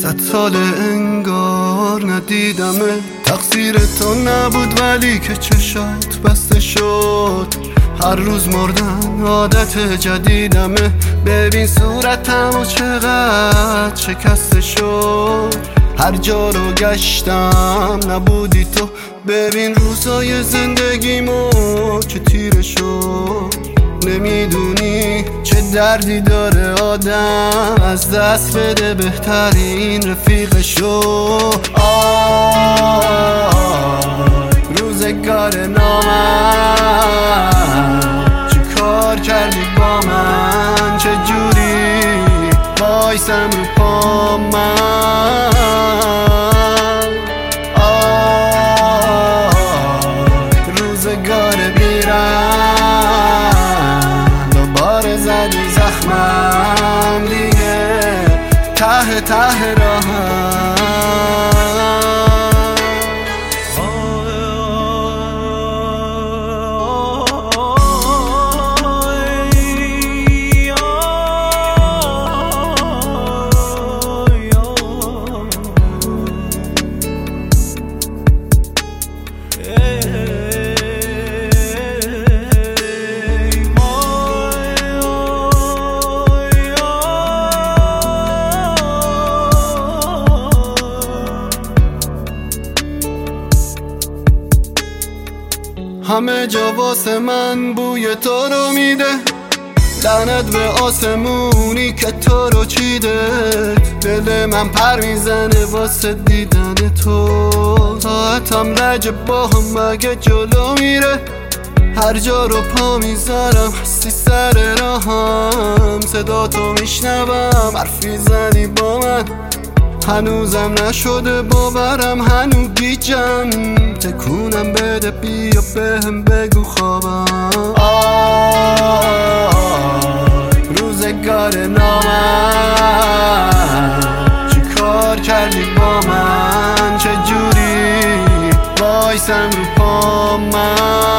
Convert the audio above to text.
صد سال انگار ندیدمه. تقصیر تو نبود ولی که چشات بسته شد. هر روز مردن عادت جدیدمه. ببین صورتم و چقدر شکسته شد. هر جا رو گشتم نبودی تو. ببین روزای زندگیمو چه تیره شد. نمیدونی چه دردی داره آدم از دست بده بهترین رفیقشو. روزگار نامم چی کار کردی با من؟ چه جوری وایسم رو پا من؟ روزگار میرم دوباره زدی زخمم دیگه ته ته راهم. همه جا واسه من بوی تو رو میده. لعنت به آسمونی که تو رو چیده. دل من پر میزنه واسه دیدن تو. ساعتم لج با هم مگه جلو میره. هر جا رو پا میذارم هستی سر راهم. صدا تو میشنوم حرفی زدی با من. هنوزم نشده باورم هنوز گیجم. تکونم بده بیا بهم بگو خوابم. روزگار نامم چی کار کردی با من؟ چه جوری وایسم رو پا من؟